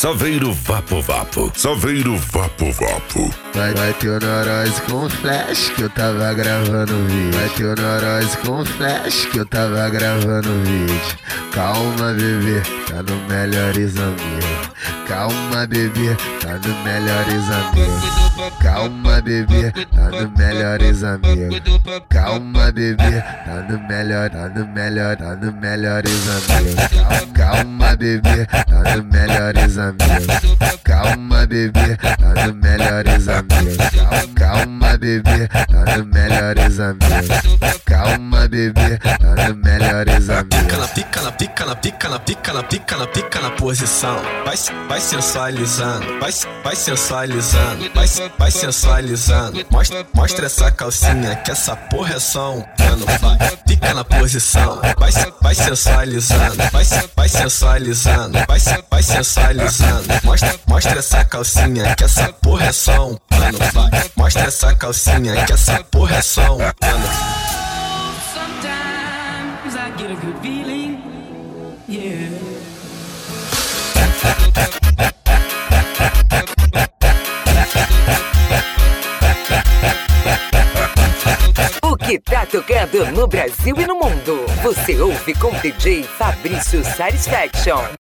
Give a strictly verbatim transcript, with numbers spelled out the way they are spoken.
Só veio no Vapo Vapo. Só veio no Vapo Vapo. Vai, vai ter o Neurose com flash que eu tava gravando o vídeo. Vai ter o Neurose com flash que eu tava gravando o vídeo. Calma, bebê, tá no Melhores Amigos. Calma, bebê, tá no Melhores Amigos. Calma, bebê, tá no Melhores Amigos. Calma, bebê, tá no melhor, tá no melhor, tá no Melhores Amigos. Calma, bebê, tá no Melhores Amigos. Calma, bebê, tá no Melhores Amigos. Calma, bebê, tá no Melhores Amigos. Calma, bebê, tá no Melhores Amigos. Pica na pica na pica na pica na pica na pica na pica na posição. Vai, vai sensualizando, vai, vai sensualizando, vai, vai sensualizando. Mostra, mostra essa calcinha que essa porra é só um pano. Vai, fica na posição, vai, vai sensualizando, vai, vai sensualizando, vai, vai sensualizando. Mostra, mostra essa calcinha que essa porra é só um pano. Vai, mostra essa calcinha que essa porra é só um pano. Sometimes I get a good feeling, yeah. O que tá tocando no Brasil e no mundo, você ouve com D J Fabrício Satisfaction.